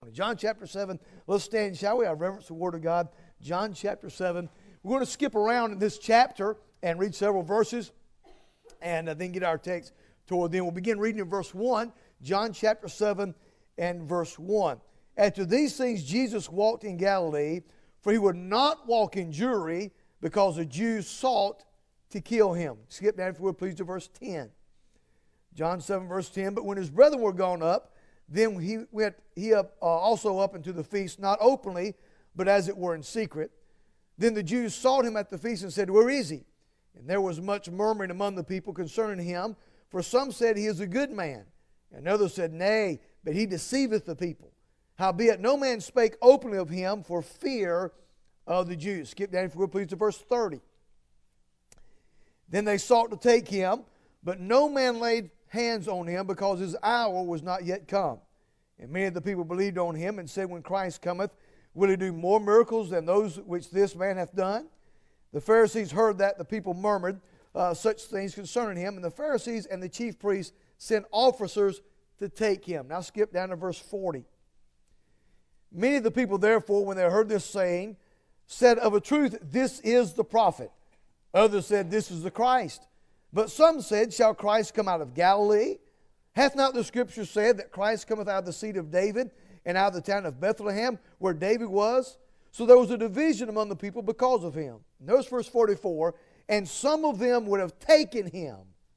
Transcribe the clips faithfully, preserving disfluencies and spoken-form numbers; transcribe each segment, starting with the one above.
morning. John chapter seven. Let's stand, shall we? I reverence the Word of God. John chapter seven. We're going to skip around in this chapter and read several verses and uh, then get our text toward the end. We'll begin reading in verse one. John chapter seven and verse one. After these things Jesus walked in Galilee, for he would not walk in Jewry, because the Jews sought to kill him. Skip down, if you would, please, to verse ten. John seven, verse ten. But when his brethren were gone up, then he went he up uh, also up into the feast, not openly, but as it were in secret. Then the Jews sought him at the feast and said, Where is he? And there was much murmuring among the people concerning him, for some said, He is a good man. And others said, Nay, but he deceiveth the people. Howbeit no man spake openly of him for fear of the Jews. Skip down, if you would, please, to verse thirty. Then they sought to take him, but no man laid hands on him, because his hour was not yet come. And many of the people believed on him, and said, When Christ cometh, will he do more miracles than those which this man hath done? The Pharisees heard that the people murmured uh, such things concerning him, and the Pharisees and the chief priests sent officers to take him. Now skip down to verse forty. Many of the people, therefore, when they heard this saying, said, Of a truth, this is the prophet. Others said, This is the Christ. But some said, Shall Christ come out of Galilee? Hath not the Scripture said that Christ cometh out of the seed of David, and out of the town of Bethlehem, where David was? So there was a division among the people because of him. Notice verse forty-four. And some of them would have taken him,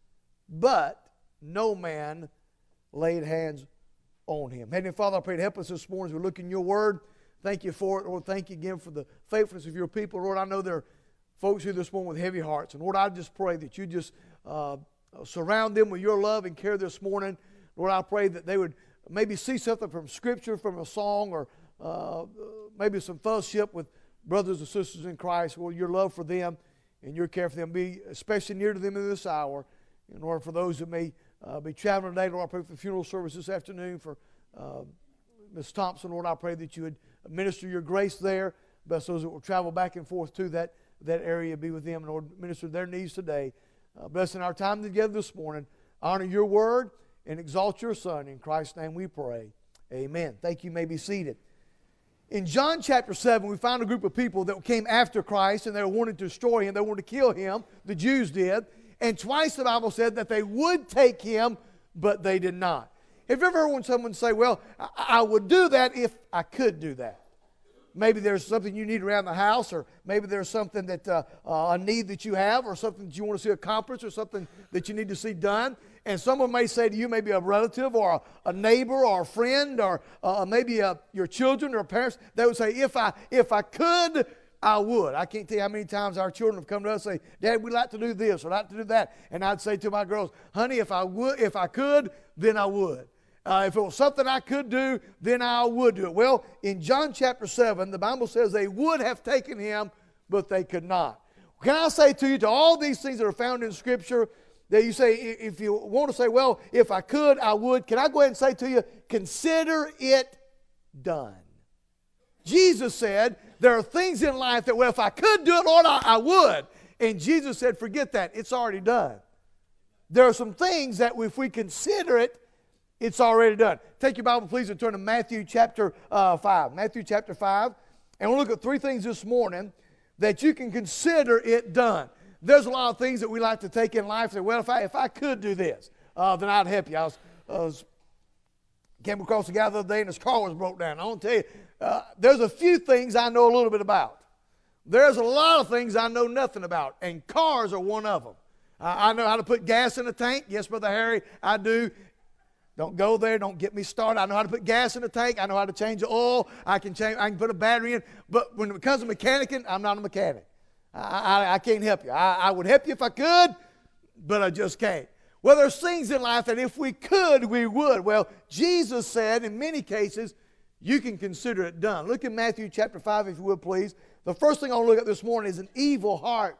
but no man laid hands on him. Heavenly Father, I pray to help us this morning as we look in your word. Thank you for it, Lord. Thank you again for the faithfulness of your people. Lord, I know there are folks here this morning with heavy hearts. And Lord, I just pray that you just uh, surround them with your love and care this morning. Lord, I pray that they would maybe see something from Scripture, from a song, or uh, maybe some fellowship with brothers and sisters in Christ. Lord, your love for them and your care for them be especially near to them in this hour. In order for those that may uh, be traveling today, Lord, I pray for the funeral service this afternoon for uh, Miss Thompson. Lord, I pray that you would minister your grace there. Bless those that will travel back and forth to that, that area. Be with them, and Lord, minister their needs today. Uh, bless in our time together this morning. Honor your word and exalt your Son. In Christ's name we pray. Amen. Thank you. You may be seated. In John chapter seven, we found a group of people that came after Christ, and they wanted to destroy him. They wanted to kill him. The Jews did. And twice the Bible said that they would take him, but they did not. Have you ever heard when someone say, well, I, I would do that if I could do that? Maybe there's something you need around the house, or maybe there's something that uh, uh, a need that you have, or something that you want to see accomplished, or something that you need to see done. And someone may say to you, maybe a relative or a, a neighbor or a friend, or uh, maybe a, your children or parents, they would say, if I if I could, I would. I can't tell you how many times our children have come to us and say, Dad, we'd like to do this or like to do that. And I'd say to my girls, honey, if I would, if I could, then I would. Uh, if it was something I could do, then I would do it. Well, in John chapter seven, the Bible says they would have taken him, but they could not. Can I say to you, to all these things that are found in Scripture, that you say, if you want to say, well, if I could, I would, can I go ahead and say to you, consider it done. Jesus said, there are things in life that, well, if I could do it, Lord, I, I would. And Jesus said, forget that. It's already done. There are some things that if we consider it, it's already done. Take your Bible, please, and turn to Matthew chapter uh, five. Matthew chapter five. And we'll look at three things this morning that you can consider it done. There's a lot of things that we like to take in life. Say, well, if I if I could do this, uh, then I'd help you. I was, I was came across a guy the other day, and his car was broke down. I want to tell you, uh, there's a few things I know a little bit about. There's a lot of things I know nothing about, and cars are one of them. Uh, I know how to put gas in a tank. Yes, Brother Harry, I do. Don't go there. Don't get me started. I know how to put gas in a tank. I know how to change the oil. I can change. I can put a battery in. But when it comes to mechanicing, I'm not a mechanic. I, I, I can't help you. I, I would help you if I could, but I just can't. Well, there's things in life that if we could, we would. Well, Jesus said in many cases, you can consider it done. Look at Matthew chapter five, if you would, please. The first thing I want to look at this morning is an evil heart.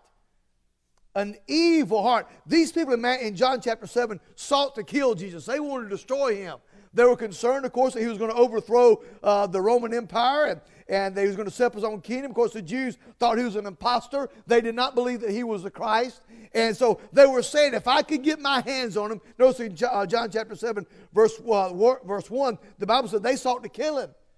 An evil heart. These people in, in John chapter seven sought to kill Jesus. They wanted to destroy him. They were concerned, of course, that he was going to overthrow uh, the Roman Empire, and, and that he was going to set up his own kingdom. Of course, the Jews thought he was an imposter. They did not believe that he was the Christ. And so they were saying, if I could get my hands on him, notice in John chapter seven, verse, uh, verse one, the Bible said they sought to kill him.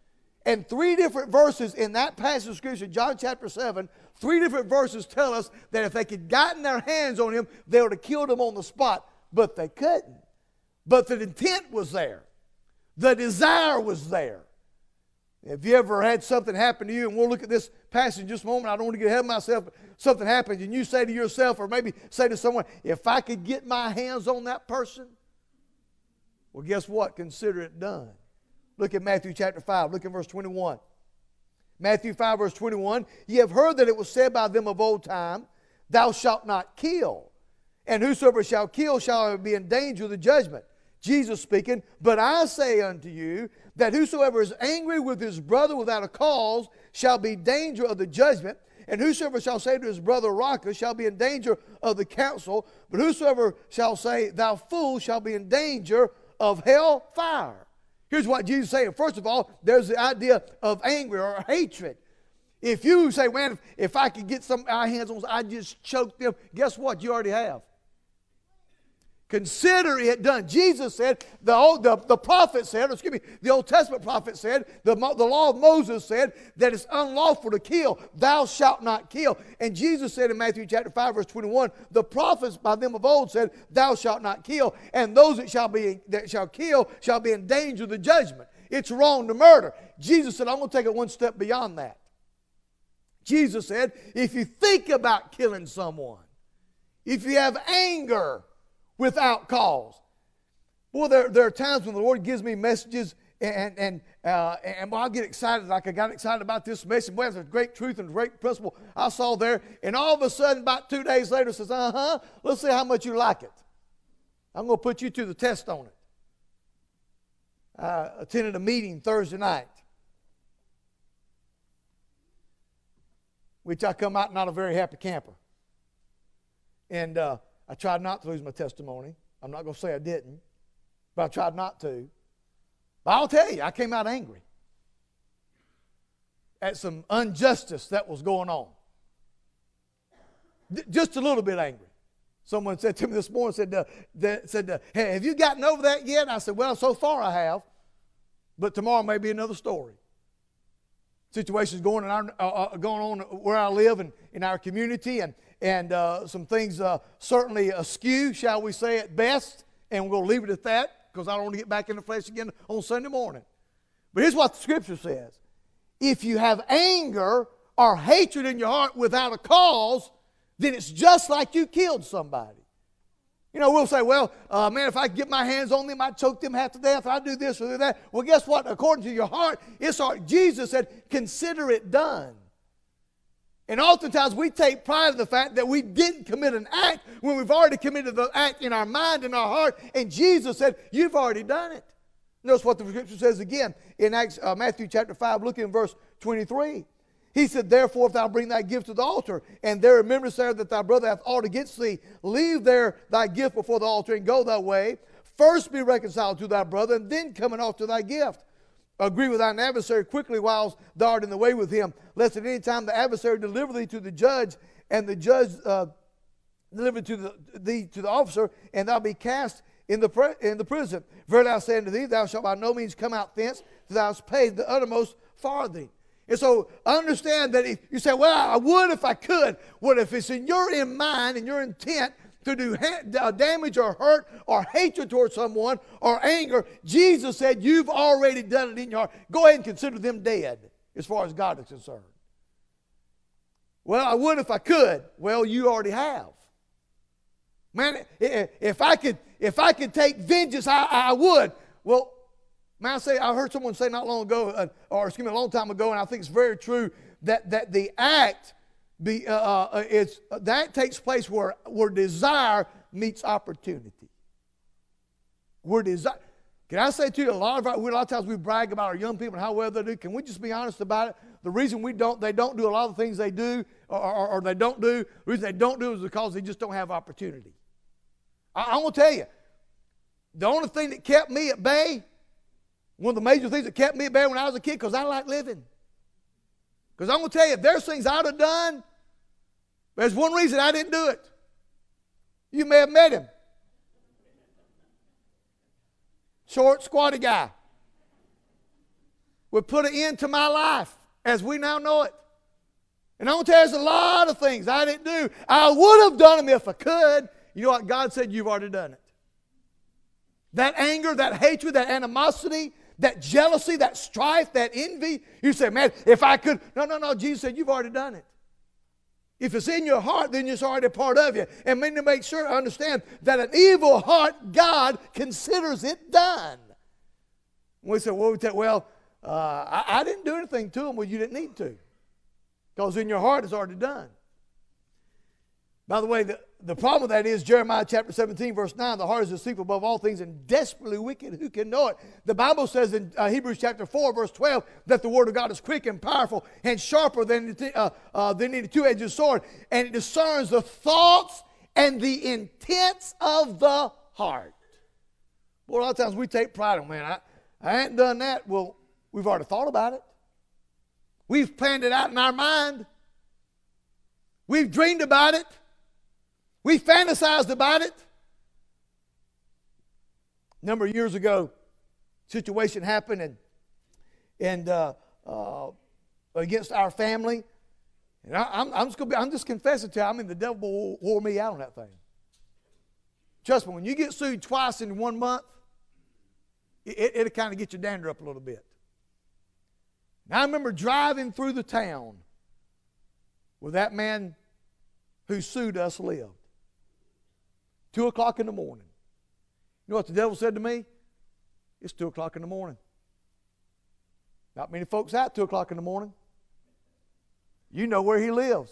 And three different verses in that passage of Scripture, John chapter seven, three different verses tell us that if they could gotten their hands on him, they would have killed him on the spot. But they couldn't. But the intent was there. The desire was there. Have you ever had something happen to you, and we'll look at this passage in just a moment. I don't want to get ahead of myself, but something happens, and you say to yourself, or maybe say to someone, if I could get my hands on that person, well, guess what? Consider it done. Look at Matthew chapter five. Look at verse twenty-one. Matthew five, verse twenty-one. Ye have heard that it was said by them of old time, thou shalt not kill. And whosoever shall kill shall be in danger of the judgment. Jesus speaking, but I say unto you that whosoever is angry with his brother without a cause shall be in danger of the judgment. And whosoever shall say to his brother, Raca, shall be in danger of the council. But whosoever shall say, thou fool, shall be in danger of hell fire. Here's what Jesus is saying. First of all, there's the idea of anger or hatred. If you say, man, if, if I could get some my hands on, I'd just choke them. Guess what? You already have. Consider it done. Jesus said, the, old, the, the prophet said, or excuse me, the Old Testament prophet said, the, the law of Moses said that it's unlawful to kill. Thou shalt not kill. And Jesus said in Matthew chapter five, verse twenty-one, the prophets by them of old said, thou shalt not kill. And those that shall be that shall kill shall be in danger of the judgment. It's wrong to murder. Jesus said, I'm going to take it one step beyond that. Jesus said, if you think about killing someone, if you have anger without cause. Boy, there, there are times when the Lord gives me messages and and uh, and boy, I get excited like I got excited about this message. Boy, there's great truth and great principle I saw there. And all of a sudden, about two days later, says, uh-huh, let's see how much you like it. I'm going to put you to the test on it. I attended a meeting Thursday night, which I come out not a very happy camper. And uh, I tried not to lose my testimony. I'm not going to say I didn't, but I tried not to. But I'll tell you, I came out angry at some injustice that was going on. D- just a little bit angry. Someone said to me this morning, said, uh, that, said uh, hey, have you gotten over that yet? And I said, well, so far I have, but tomorrow may be another story. Situations going, in our, uh, uh, going on where I live and in our community, and And uh, some things uh, certainly askew, shall we say, at best. And we'll leave it at that because I don't want to get back in the flesh again on Sunday morning. But here's what the Scripture says. If you have anger or hatred in your heart without a cause, then it's just like you killed somebody. You know, we'll say, well, uh, man, if I get my hands on them, I'd choke them half to death. I'd do this or do that. Well, guess what? According to your heart, it's all, Jesus said, consider it done. And oftentimes we take pride in the fact that we didn't commit an act when we've already committed the act in our mind and our heart. And Jesus said, you've already done it. Notice what the Scripture says again in Acts, uh, Matthew chapter five, look in verse twenty-three. He said, therefore, if thou bring thy gift to the altar, and there rememberest there that thy brother hath aught against thee, leave there thy gift before the altar and go thy way. First be reconciled to thy brother, and then come and offer thy gift. Agree with thine adversary quickly whilst thou art in the way with him, lest at any time the adversary deliver thee to the judge, and the judge uh, deliver to the, thee to the officer, and thou be cast in the pre- in the prison. Verily I say unto thee, thou shalt by no means come out thence, till thou hast paid the uttermost farthing. And so understand that if you say, well, I would if I could. Well, if it's in your in mind and your intent to do ha- damage or hurt or hatred towards someone or anger, Jesus said you've already done it in your heart. Go ahead and consider them dead as far as God is concerned. Well, I would if I could. Well, you already have. Man, if I could, if I could take vengeance, I, I would. Well, man, I say I heard someone say not long ago, uh, or excuse me, a long time ago, and I think it's very true that that the act be uh, uh, it's uh, that takes place where where desire meets opportunity. Where desire. Can I say to you, a lot of our, a lot of times we brag about our young people and how well they do. Can we just be honest about it? The reason we don't, they don't do a lot of the things they do, or, or, or they don't do, the reason they don't do is because they just don't have opportunity. I, I'm going to tell you, the only thing that kept me at bay, one of the major things that kept me at bay when I was a kid, because I like living. Because I'm going to tell you, if there's things I'd have done, there's one reason I didn't do it. You may have met him. Short, squatty guy. would put an end to my life as we now know it. And I'm going to tell you, there's a lot of things I didn't do. I would have done them if I could. You know what? God said, you've already done it. That anger, that hatred, that animosity, that jealousy, that strife, that envy. You say, man, if I could. No, no, no. Jesus said, you've already done it. If it's in your heart, then it's already a part of you. And we need to make sure, understand that an evil heart, God considers it done. We say, well, we say, well uh, I, I didn't do anything to them. Well, you didn't need to. Because in your heart, it's already done. By the way, the, the problem with that is Jeremiah chapter seventeen, verse nine, the heart is deceitful above all things and desperately wicked. Who can know it? The Bible says in uh, Hebrews chapter four, verse twelve, that the word of God is quick and powerful and sharper than, uh, uh, than any two-edged sword. And it discerns the thoughts and the intents of the heart. Boy, a lot of times we take pride in, man, I, I ain't done that. Well, we've already thought about it. We've planned it out in our mind. We've dreamed about it. We fantasized about it. A number of years ago, a situation happened and, and uh, uh, against our family. And I, I'm, I'm, just gonna be, I'm just confessing to you, I mean, the devil wore me out on that thing. Trust me, when you get sued twice in one month, it, it'll kind of get your dander up a little bit. And I remember driving through the town where that man who sued us lived. Two o'clock in the morning. You know what the devil said to me? It's two o'clock in the morning. Not many folks out two o'clock in the morning. You know where he lives.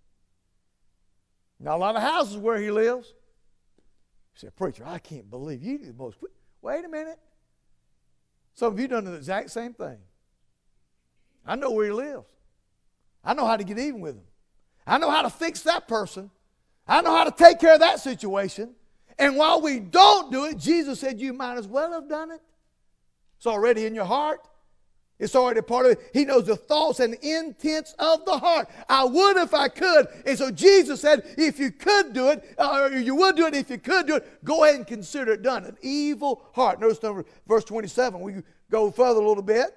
Not a lot of houses where he lives. You say, preacher, I can't believe you did the most. Wait a minute. Some of you done the exact same thing. I know where he lives. I know how to get even with him. I know how to fix that person. I know how to take care of that situation. And while we don't do it, Jesus said you might as well have done it. It's already in your heart. It's already a part of it. He knows the thoughts and intents of the heart. I would if I could. And so Jesus said, if you could do it, or you would do it if you could do it, go ahead and consider it done. An evil heart. Notice number, verse twenty-seven. We go further a little bit.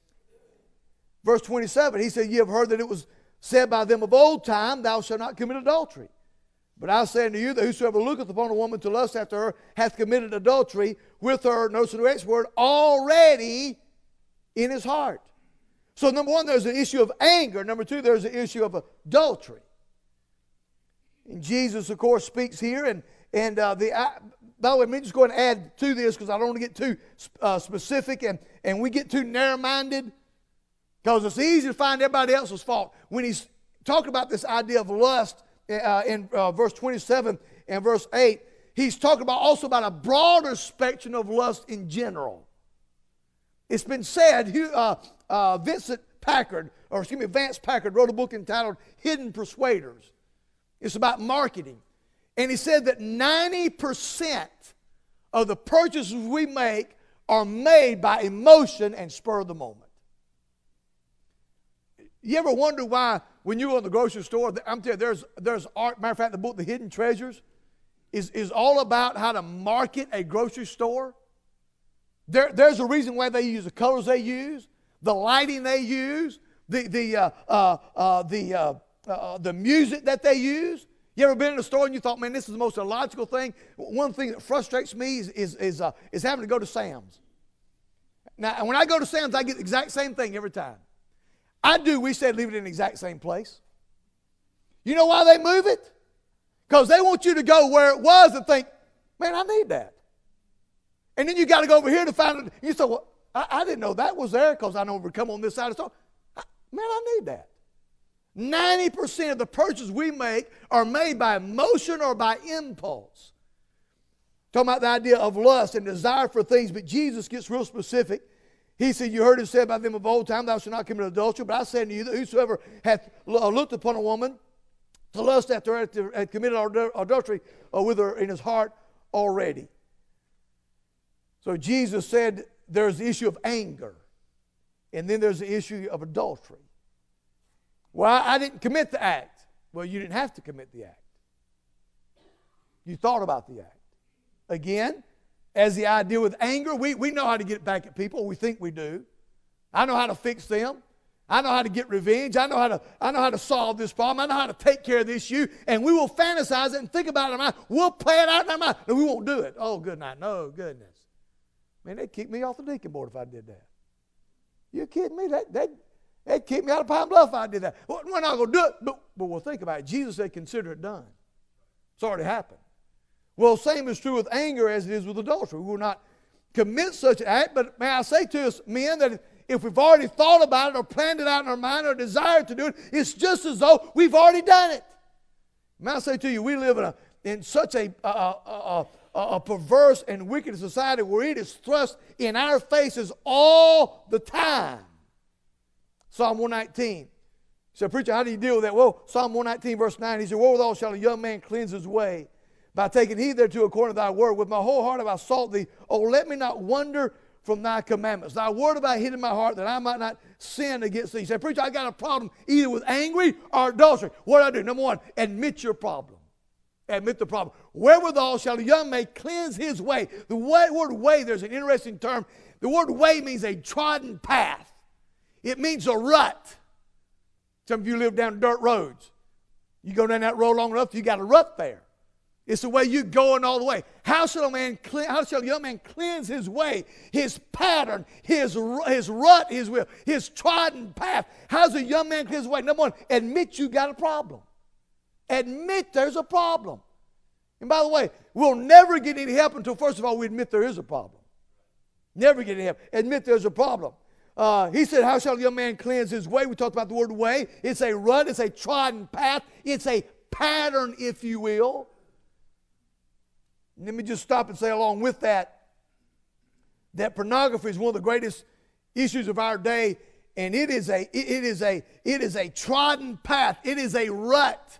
Verse twenty-seven, he said, ye have heard that it was said by them of old time, thou shalt not commit adultery. But I say unto you that whosoever looketh upon a woman to lust after her hath committed adultery with her, notice the next word, already in his heart. So number one, there's an issue of anger. Number two, there's an issue of adultery. And Jesus, of course, speaks here. And, and uh, the uh, by the way, let me just go ahead and add to this because I don't want to get too uh, specific and, and we get too narrow-minded. Because it's easy to find everybody else's fault. When he's talking about this idea of lust uh, in uh, verse twenty-seven and verse eight, he's talking about also about a broader spectrum of lust in general. It's been said, uh, uh, Vincent Packard, or excuse me, Vance Packard wrote a book entitled Hidden Persuaders. It's about marketing. And he said that ninety percent of the purchases we make are made by emotion and spur of the moment. You ever wonder why when you go to the grocery store, I'm telling you, there's, there's art. Matter of fact, the book, The Hidden Treasures, is, is all about how to market a grocery store. There, there's a reason why they use the colors they use, the lighting they use, the, the, uh, uh, uh, the, uh, uh, the music that they use. You ever been in a store and you thought, man, this is the most illogical thing? One thing that frustrates me is, is, is, uh, is having to go to Sam's. Now, when I go to Sam's, I get the exact same thing every time. I do. We said leave it in the exact same place. You know why they move it? Because they want you to go where it was and think, man, I need that. And then you got to go over here to find it. You say, well, I, I didn't know that was there because I know we come on this side of the store. I, man, I need that. ninety percent of the purchases we make are made by emotion or by impulse. Talking about the idea of lust and desire for things, but Jesus gets real specific. He said, you heard it said by them of old time, thou shalt not commit adultery. But I say unto you that whosoever hath looked upon a woman to lust after her hath committed adultery with her in his heart already. So Jesus said there's the issue of anger. And then there's the issue of adultery. Well, I didn't commit the act. Well, you didn't have to commit the act. You thought about the act. Again, as the idea with anger, we, we know how to get back at people. We think we do. I know how to fix them. I know how to get revenge. I know how to, I know how to solve this problem. I know how to take care of this issue. And we will fantasize it and think about it in our mind. We'll play it out in our mind. No, we won't do it. Oh, good night. No, goodness. Man, they'd kick me off the deacon board if I did that. You kidding me? That, that, they'd kick me out of Pine Bluff if I did that. Well, we're not going to do it, but, but we'll think about it. Jesus said, consider it done. It's already happened. Well, same is true with anger as it is with adultery. We will not commit such an act, but may I say to us men that if we've already thought about it or planned it out in our mind or desired to do it, it's just as though we've already done it. May I say to you, we live in, a, in such a, a, a, a, a perverse and wicked society where it is thrust in our faces all the time. Psalm one nineteen. He said, preacher, how do you deal with that? Well, Psalm one nineteen, verse nine, he said, wherewithal shall a young man cleanse his way? By taking heed thereto according to thy word. With my whole heart have I sought thee. Oh, let me not wander from thy commandments. Thy word have I hid in my heart that I might not sin against thee. He said, preacher, I got a problem either with angry or adultery. What do I do? Number one, admit your problem. Admit the problem. Wherewithal shall a young man cleanse his way. The way, word way, there's an interesting term. The word way means a trodden path. It means a rut. Some of you live down dirt roads. You go down that road long enough, you got a rut there. It's the way you're going all the way. How shall a man, how shall a young man cleanse his way, his pattern, his, his rut, his will, his trodden path? How's a young man cleanse his way? Number one, admit you got a problem. Admit there's a problem. And by the way, we'll never get any help until, first of all, we admit there is a problem. Never get any help. Admit there's a problem. Uh, he said, how shall a young man cleanse his way? We talked about the word way. It's a rut. It's a trodden path. It's a pattern, if you will. Let me just stop and say along with that, that pornography is one of the greatest issues of our day, and it is a, it is a, it is a trodden path. It is a rut.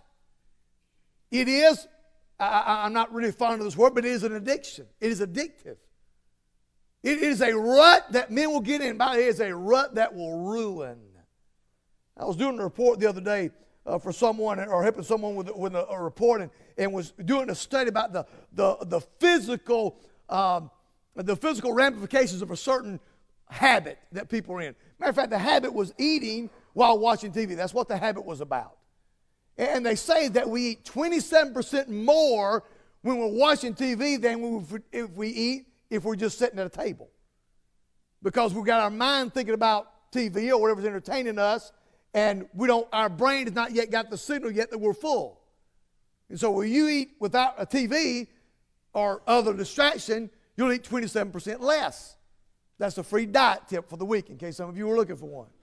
It is, I, I'm not really fond of this word, but it is an addiction. It is addictive. It is a rut that men will get in. It is a rut that will ruin. I was doing a report the other day Uh, for someone, or helping someone with, with a, a report, and, and was doing a study about the the, the physical um, the physical ramifications of a certain habit that people are in. Matter of fact, the habit was eating while watching T V. That's what the habit was about. And they say that we eat twenty-seven percent more when we're watching T V than we, if we eat if we're just sitting at a table, because we've got our mind thinking about T V or whatever's entertaining us. And we don't, our brain has not yet got the signal yet that we're full. And so when you eat without a T V or other distraction, you'll eat twenty-seven percent less. That's a free diet tip for the week in case some of you were looking for one.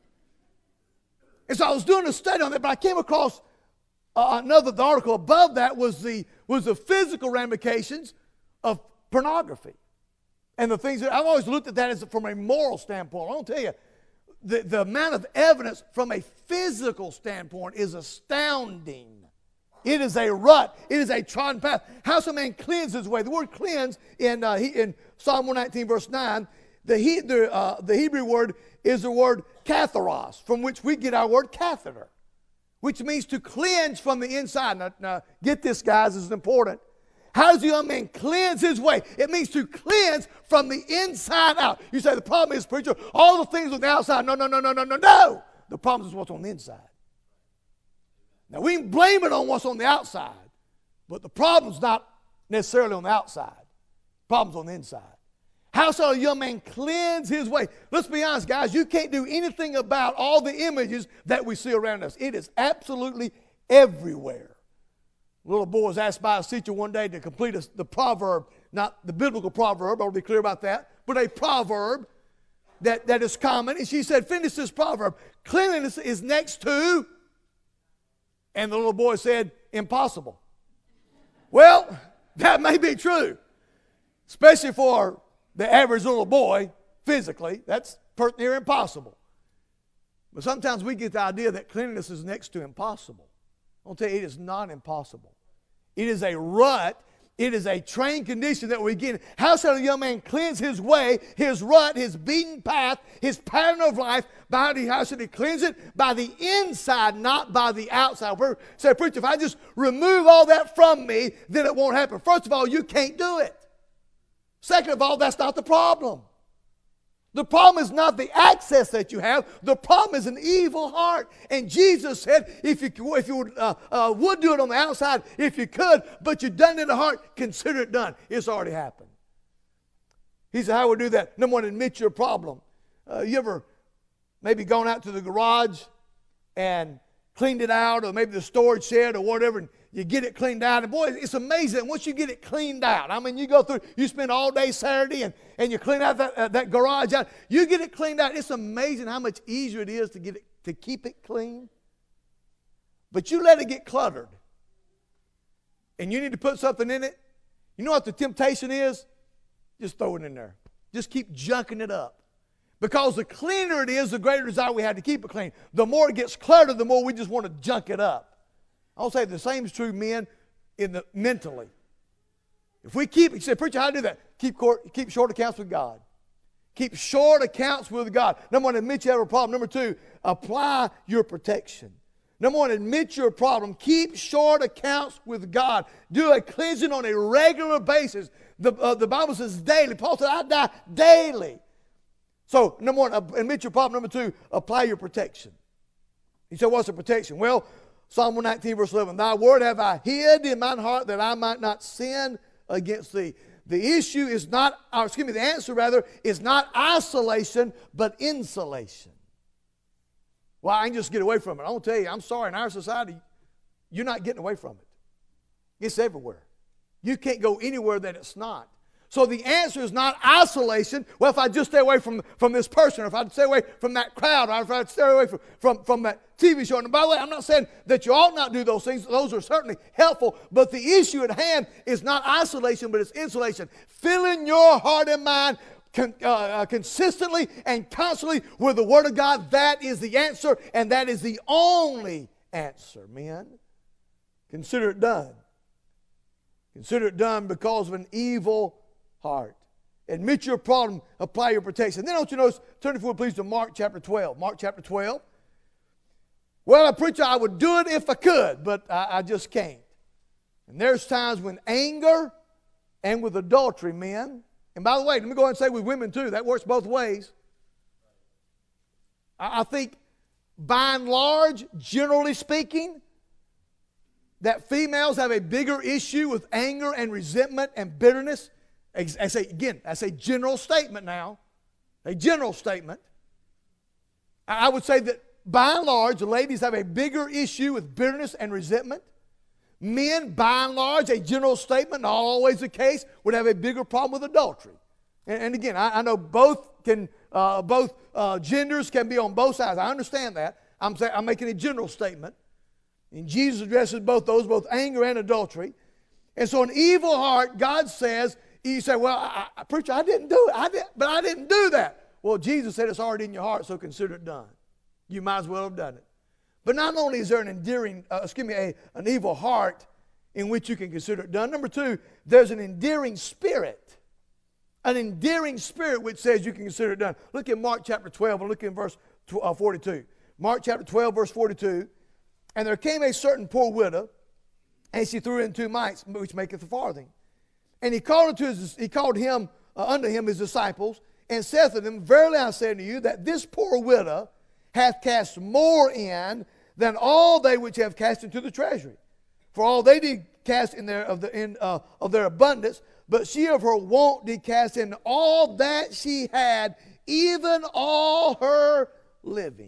And so I was doing a study on that, but I came across uh, another the article above that was the, was the physical ramifications of pornography. And the things that I've always looked at that as from a moral standpoint. I'll tell you, The, the amount of evidence from a physical standpoint is astounding. It is a rut. It is a trodden path. How shall a man cleanse his way? The word cleanse in, uh, he, in Psalm one nineteen, verse nine, the, he, the, uh, the Hebrew word is the word katharos, from which we get our word catheter, which means to cleanse from the inside. Now, now get this, guys, this is important. How does the young man cleanse his way? It means to cleanse from the inside out. You say, the problem is, preacher, all the things on the outside. No, no, no, no, no, no, no. The problem is what's on the inside. Now, we can blame it on what's on the outside, but the problem's not necessarily on the outside. The problem's on the inside. How shall a young man cleanse his way? Let's be honest, guys. You can't do anything about all the images that we see around us. It is absolutely everywhere. A little boy was asked by a teacher one day to complete a, the proverb, not the biblical proverb, I'll be clear about that, but a proverb that, that is common. And she said, finish this proverb. Cleanliness is next to, and the little boy said, impossible. Well, that may be true, especially for the average little boy physically. That's pretty near impossible. But sometimes we get the idea that cleanliness is next to impossible. I'll tell you, it is not impossible. It is a rut. It is a trained condition that we get in. How shall a young man cleanse his way, his rut, his beaten path, his pattern of life? By the, how should he cleanse it? By the inside, not by the outside. Say, preacher, if I just remove all that from me, then it won't happen. First of all, you can't do it. Second of all, that's not the problem. The problem is not the access that you have. The problem is an evil heart. And Jesus said, if you, if you would, uh, uh, would do it on the outside, if you could, but you've done it in the heart, consider it done. It's already happened. He said, how would we do that? Number one, admit your problem. Uh, you ever maybe gone out to the garage and cleaned it out, or maybe the storage shed or whatever, and you get it cleaned out. And boy, it's amazing once you get it cleaned out. I mean, you go through, you spend all day Saturday and, and you clean out that, uh, that garage out. You get it cleaned out. It's amazing how much easier it is to get it, to keep it clean. But you let it get cluttered. And you need to put something in it. You know what the temptation is? Just throw it in there. Just keep junking it up. Because the cleaner it is, the greater desire we have to keep it clean. The more it gets cluttered, the more we just want to junk it up. I'll say the same is true, men, in the mentally. If we keep, you say, preacher, how do you do that? Keep, court, keep short accounts with God. Keep short accounts with God. Number one, admit you have a problem. Number two, apply your protection. Number one, admit your problem. Keep short accounts with God. Do a cleansing on a regular basis. The, uh, the Bible says daily. Paul said, I die daily. So, number one, admit your problem. Number two, apply your protection. He said, what's the protection? Well, Psalm one nineteen, verse eleven, thy word have I hid in mine heart that I might not sin against thee. The issue is not, or excuse me, the answer rather, is not isolation, but insulation. Well, I can just get away from it. I want to tell you, I'm sorry, in our society, you're not getting away from it. It's everywhere. You can't go anywhere that it's not. So the answer is not isolation. Well, if I just stay away from, from this person, or if I stay away from that crowd, or if I stay away from, from, from that T V show. And by the way, I'm not saying that you ought not do those things. Those are certainly helpful. But the issue at hand is not isolation, but it's insulation. Filling your heart and mind con, uh, uh, consistently and constantly with the Word of God. That is the answer, and that is the only answer, men. Consider it done. Consider it done because of an evil heart. Admit your problem, apply your protection. Then don't you notice, turn forward please to Mark chapter twelve. Mark chapter twelve. Well, a preacher, I would do it if I could, but I, I just can't. And there's times when anger and with adultery, men, and by the way, let me go ahead and say with women too, that works both ways. I, I think by and large, generally speaking, that females have a bigger issue with anger and resentment and bitterness. I say, again, that's a general statement now. A general statement. I would say that by and large, the ladies have a bigger issue with bitterness and resentment. Men, by and large, a general statement, not always the case, would have a bigger problem with adultery. And, and again, I, I know both can, uh, both uh, genders can be on both sides. I understand that. I'm saying I'm making a general statement. And Jesus addresses both those, both anger and adultery. And so an evil heart, God says, you say, well, I, I, preacher, I didn't do it. I did, but I didn't do that. Well, Jesus said it's already in your heart, so consider it done. You might as well have done it. But not only is there an endearing, uh, excuse me, a, an evil heart in which you can consider it done. Number two, there's an endearing spirit. An endearing spirit which says you can consider it done. Look at Mark chapter twelve and look in verse forty-two. Mark chapter twelve, verse forty-two. And there came a certain poor widow, and she threw in two mites, which maketh a farthing. And he called unto his, he called him uh, unto him his disciples, and saith to them, verily I say unto you, that this poor widow hath cast more in than all they which have cast into the treasury. For all they did cast in their of the in uh, of their abundance, but she of her want did cast in all that she had, even all her living.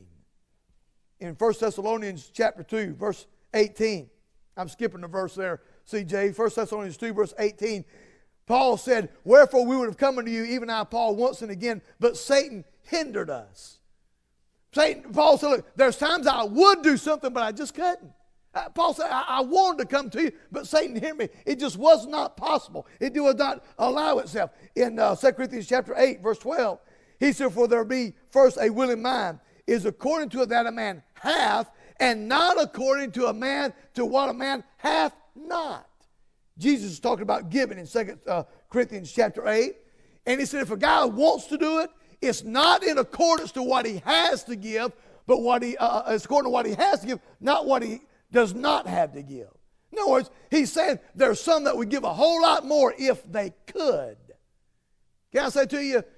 In First Thessalonians chapter two, verse eighteen. I'm skipping the verse there, C J. First Thessalonians two, verse eighteen. Paul said, wherefore we would have come unto you, even I, Paul, once and again, but Satan hindered us. Satan, Paul said, look, there's times I would do something, but I just couldn't. Uh, Paul said, I, I wanted to come to you, but Satan hindered me. It just was not possible. It did not allow itself. In uh, Second Corinthians chapter eight, verse twelve, he said, for there be first a willing mind, is according to that a man hath, and not according to a man to what a man hath not. Jesus is talking about giving in Second Corinthians chapter eight. And he said if a guy wants to do it, it's not in accordance to what he has to give, but what he uh, it's according to what he has to give, not what he does not have to give. In other words, he's saying there's some that would give a whole lot more if they could. Can I say to you,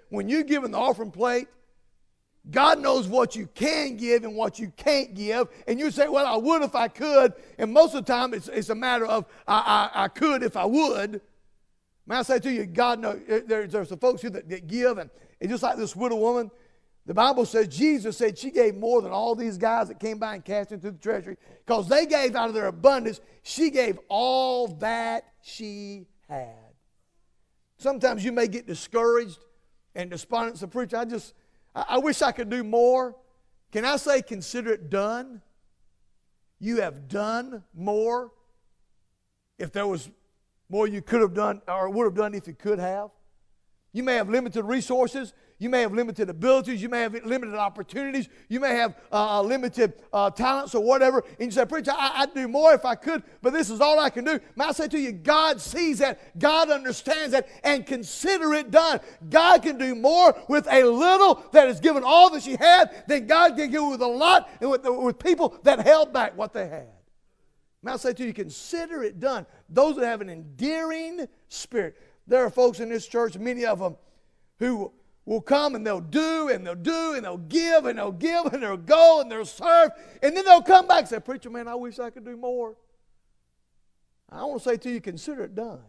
when you give in the offering plate, God knows what you can give and what you can't give. And you say, well, I would if I could. And most of the time, it's, it's a matter of I, I, I could if I would. May I say to you, God knows, there, there's some folks here that, that give. And it's just like this widow woman. The Bible says, Jesus said she gave more than all these guys that came by and cast into the treasury. Because they gave out of their abundance. She gave all that she had. Sometimes you may get discouraged and despondent. So, preacher, I just, I, I wish I could do more. Can I say, consider it done? You have done more. If there was more you could have done or would have done if you could have. You may have limited resources. You may have limited abilities. You may have limited opportunities. You may have uh, limited uh, talents or whatever. And you say, preacher, I, I'd do more if I could, but this is all I can do. May I say to you, God sees that. God understands that. And consider it done. God can do more with a little that is given all that she had than God can do with a lot and with, with people that held back what they had. May I say to you, consider it done. Those that have an endearing spirit. There are folks in this church, many of them, who will come and they'll do and they'll do and they'll give and they'll give and they'll go and they'll serve. And then they'll come back and say, preacher, man, I wish I could do more. I want to say to you, consider it done.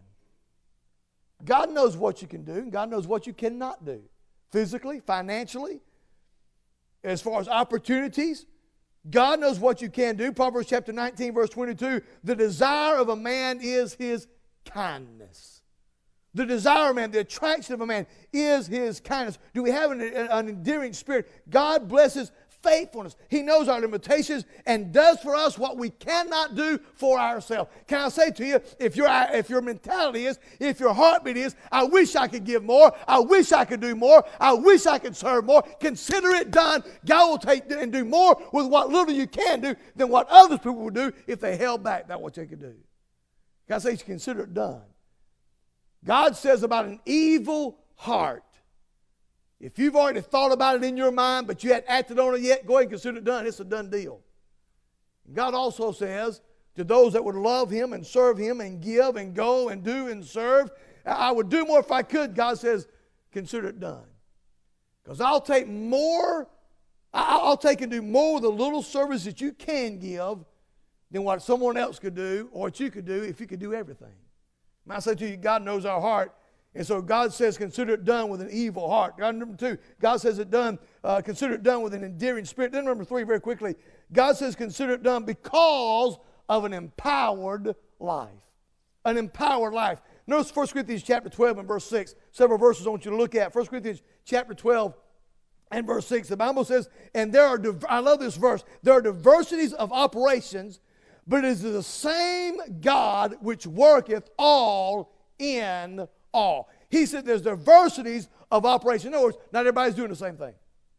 God knows what you can do and God knows what you cannot do. Physically, financially, as far as opportunities. God knows what you can do. Proverbs chapter nineteen, verse twenty-two, the desire of a man is his kindness. The desire of man, the attraction of a man is his kindness. Do we have an, an endearing spirit? God blesses faithfulness. He knows our limitations and does for us what we cannot do for ourselves. Can I say to you, if your, if your mentality is, if your heartbeat is, I wish I could give more, I wish I could do more, I wish I could serve more, consider it done. God will take and do more with what little you can do than what other people would do if they held back that what they could do. Can I say, consider it done? God says about an evil heart, if you've already thought about it in your mind, but you hadn't acted on it yet, go ahead and consider it done. It's a done deal. God also says to those that would love Him and serve Him and give and go and do and serve, I would do more if I could. God says, consider it done. Because I'll take more, I'll take and do more with the little service that you can give than what someone else could do or what you could do if you could do everything. I say to you, God knows our heart. And so God says, consider it done with an evil heart. God, number two, God says it done, uh, consider it done with an endearing spirit. Then number three, very quickly, God says, consider it done because of an empowered life. An empowered life. Notice First Corinthians chapter twelve and verse six. Several verses I want you to look at. First Corinthians chapter twelve and verse six. The Bible says, and there are, I love this verse, there are diversities of operations, but it is the same God which worketh all in all. He said there's diversities of operation. In other words, not everybody's doing the same thing.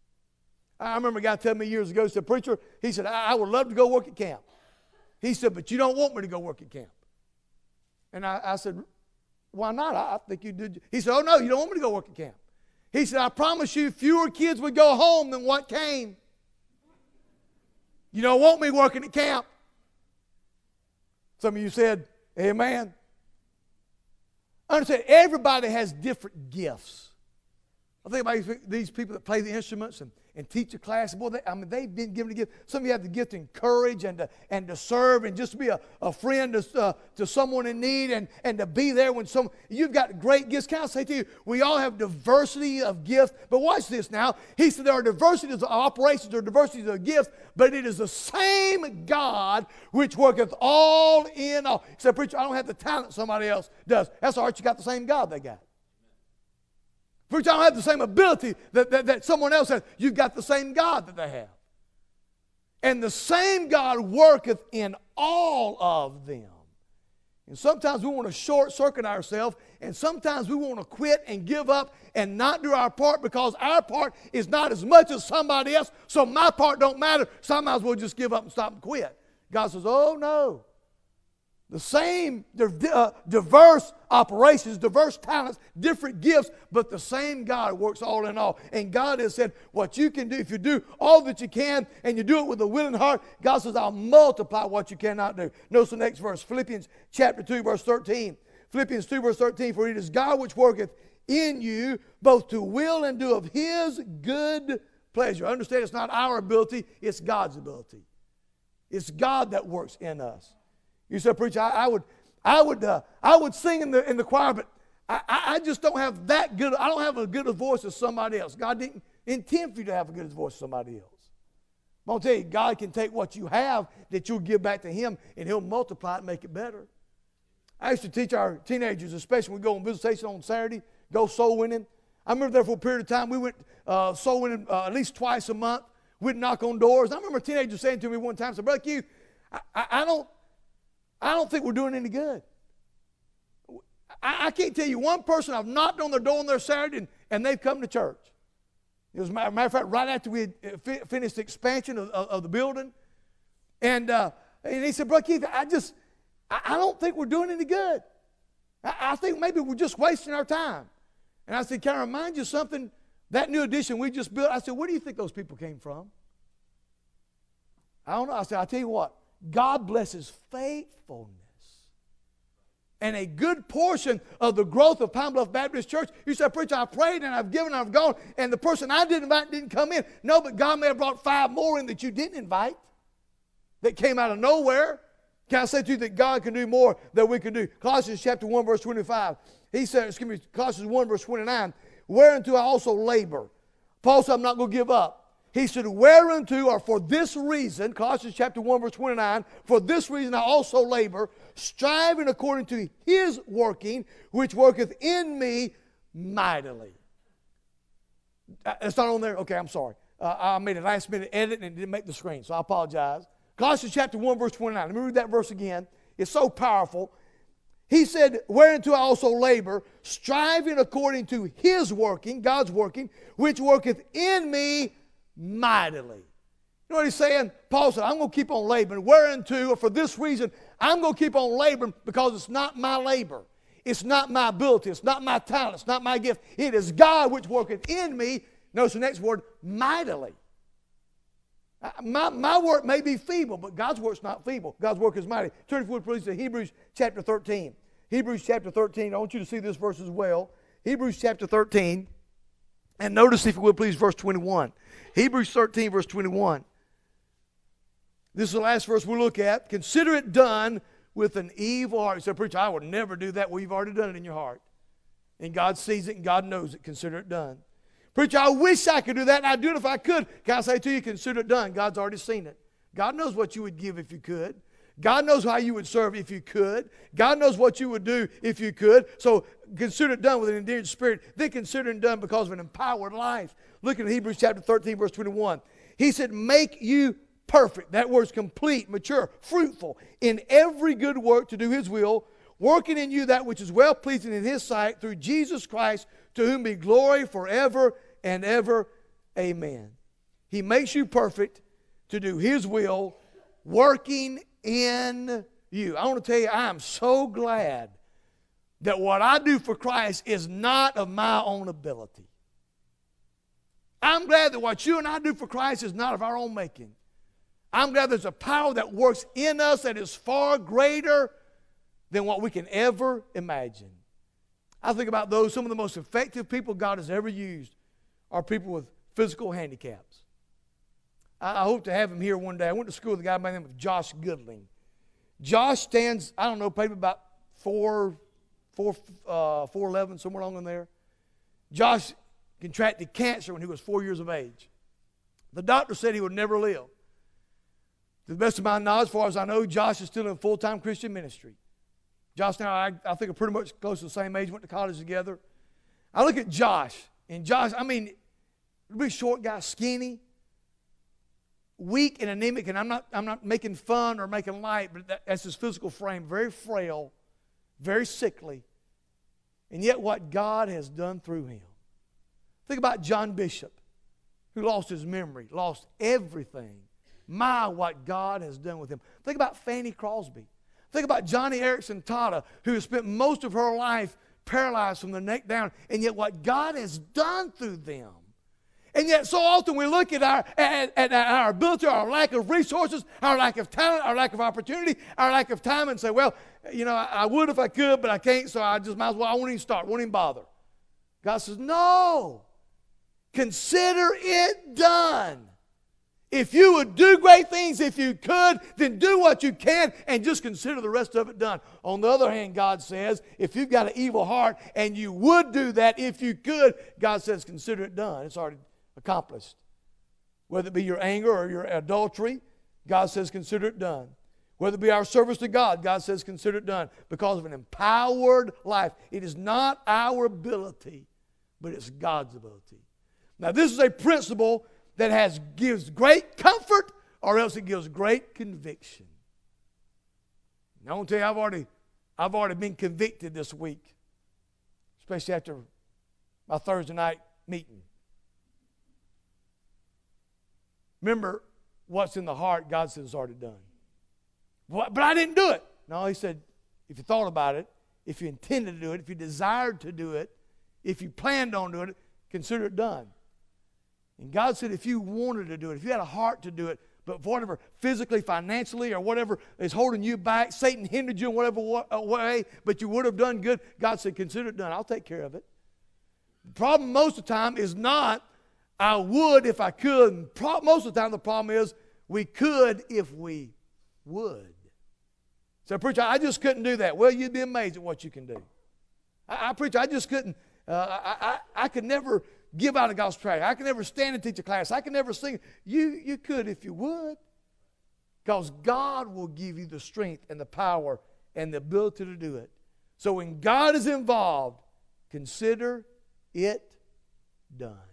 I remember a guy telling me years ago, he said, preacher, he said, I, I would love to go work at camp. He said, but you don't want me to go work at camp. And I, I said, why not? I, I think you did. He said, oh no, you don't want me to go work at camp. He said, I promise you fewer kids would go home than what came. You don't want me working at camp. Some of you said, amen. Understand, everybody has different gifts. I think about these people that play the instruments and, and teach a class. Boy, they, I mean, they've been given a gift. Some of you have the gift to encourage and to, and to serve and just to be a, a friend to, uh, to someone in need and, and to be there when some, you've got great gifts. Can I say to you, we all have diversity of gifts. But watch this now. He said there are diversities of operations, there are diversities of gifts, but it is the same God which worketh all in all. He said, preacher, I don't have the talent somebody else does. That's all right, you got the same God they got. Preacher, I don't have the same ability that, that, that someone else has. You've got the same God that they have. And the same God worketh in all of them. And sometimes we want to short circuit ourselves, and sometimes we want to quit and give up and not do our part because our part is not as much as somebody else, so my part don't matter, so I might as well just give up and stop and quit. God says, oh no. The same uh, diverse operations, diverse talents, different gifts, but the same God works all in all. And God has said, what you can do, if you do all that you can and you do it with a willing heart, God says, I'll multiply what you cannot do. Notice the next verse, Philippians chapter two, verse thirteen. Philippians two, verse thirteen, for it is God which worketh in you, both to will and do of His good pleasure. Understand, it's not our ability, it's God's ability. It's God that works in us. You said, preacher, I, I would, I would, uh, I would sing in the in the choir, but I, I just don't have that good. I don't have as good a voice as somebody else. God didn't intend for you to have a good voice as somebody else. I'm going to tell you, God can take what you have that you'll give back to Him, and He'll multiply it and make it better. I used to teach our teenagers, especially when we go on visitation on Saturday, go soul winning. I remember there for a period of time, we went uh, soul winning uh, at least twice a month. We'd knock on doors. I remember a teenager saying to me one time, said, Brother Q, I, I, I, don't, I don't think we're doing any good. I, I can't tell you one person I've knocked on their door on their Saturday and, and they've come to church. It was, as a matter of fact, right after we had finished the expansion of, of, of the building. And, uh, and he said, Brother Keith, I just, I, I don't think we're doing any good. I, I think maybe we're just wasting our time. And I said, can I remind you something? That new addition we just built, I said, where do you think those people came from? I don't know. I said, I'll tell you what, God blesses faithfulness. And a good portion of the growth of Pine Bluff Baptist Church, you said, preacher, I prayed and I've given and I've gone, and the person I didn't invite didn't come in. No, but God may have brought five more in that you didn't invite, that came out of nowhere. Can I say to you that God can do more than we can do? Colossians chapter one, verse twenty-five. He said, excuse me, Colossians one, verse twenty-nine, whereunto I also labor. Paul said, I'm not going to give up. He said, whereunto, or for this reason, Colossians chapter one, verse twenty-nine, for this reason I also labor, striving according to His working, which worketh in me mightily. It's not on there? Okay, I'm sorry. Uh, I made a last minute edit and it didn't make the screen, so I apologize. Colossians chapter one, verse twenty-nine. Let me read that verse again. It's so powerful. He said, whereunto I also labor, striving according to His working, God's working, which worketh in me mightily. You know what he's saying? Paul said, I'm going to keep on laboring. Whereunto, or for this reason, I'm going to keep on laboring because it's not my labor. It's not my ability. It's not my talent. It's not my gift. It is God which worketh in me. Notice the next word, mightily. My, my work may be feeble, but God's work's not feeble. God's work is mighty. Turn forward, please, to Hebrews chapter thirteen. Hebrews chapter thirteen. I want you to see this verse as well. Hebrews chapter thirteen. And notice, if you will, please, verse twenty-one. Hebrews thirteen, verse twenty-one. This is the last verse we'll look at. Consider it done with an evil heart. You say, preacher, I would never do that. Well, you've already done it in your heart. And God sees it and God knows it. Consider it done. Preacher, I wish I could do that, and I'd do it if I could. Can I say to you, consider it done? God's already seen it. God knows what you would give if you could. God knows how you would serve if you could. God knows what you would do if you could. So consider it done with an endearing spirit. Then consider it done because of an empowered life. Look at Hebrews chapter thirteen, verse twenty-one. He said, make you perfect. That word's complete, mature, fruitful in every good work to do His will, working in you that which is well-pleasing in His sight through Jesus Christ, to whom be glory forever and ever. Amen. He makes you perfect to do His will, working in you. I want to tell you, I am so glad that what I do for Christ is not of my own ability. I'm glad that what you and I do for Christ is not of our own making. I'm glad there's a power that works in us that is far greater than what we can ever imagine. I think about those, some of the most effective people God has ever used are people with physical handicaps. I, I hope to have him here one day. I went to school with a guy by the name of Josh Goodling. Josh stands, I don't know, maybe about four, four, uh, four eleven, somewhere along in there. Josh contracted cancer when he was four years of age. The doctor said he would never live. To the best of my knowledge, as far as I know, Josh is still in full-time Christian ministry. Josh and I, I think, are pretty much close to the same age, went to college together. I look at Josh, and Josh, I mean, really short guy, skinny, weak and anemic, and I'm not, I'm not making fun or making light, but that, that's his physical frame, very frail, very sickly, and yet what God has done through him. Think about John Bishop, who lost his memory, lost everything. My, what God has done with him. Think about Fanny Crosby. Think about Johnny Erickson Tata, who has spent most of her life paralyzed from the neck down, and yet what God has done through them. And yet so often we look at our, at, at our ability, our lack of resources, our lack of talent, our lack of opportunity, our lack of time, and say, well, you know, I, I would if I could, but I can't, so I just might as well, I won't even start, won't even bother. God says, no. Consider it done. If you would do great things, if you could, then do what you can and just consider the rest of it done. On the other hand, God says, if you've got an evil heart and you would do that if you could, God says, consider it done. It's already accomplished. Whether it be your anger or your adultery, God says, consider it done. Whether it be our service to God, God says, consider it done. Because of an empowered life. It is not our ability, but it's God's ability. Now, this is a principle that has gives great comfort, or else it gives great conviction. And I want to tell you, I've already, I've already been convicted this week, especially after my Thursday night meeting. Remember, what's in the heart, God says, is already done. But I didn't do it. No, he said, if you thought about it, if you intended to do it, if you desired to do it, if you planned on doing it, consider it done. And God said if you wanted to do it, if you had a heart to do it, but for whatever, physically, financially, or whatever is holding you back, Satan hindered you in whatever way, but you would have done good, God said, consider it done. I'll take care of it. The problem most of the time is not, I would if I could. Most of the time the problem is, we could if we would. So, preacher, I just couldn't do that. Well, you'd be amazed at what you can do. I, I preacher, I just couldn't, uh, I, I, I could never give out a gospel tract. I could never stand and teach a class. I could never sing. You, you could if you would. Because God will give you the strength and the power and the ability to do it. So when God is involved, consider it done.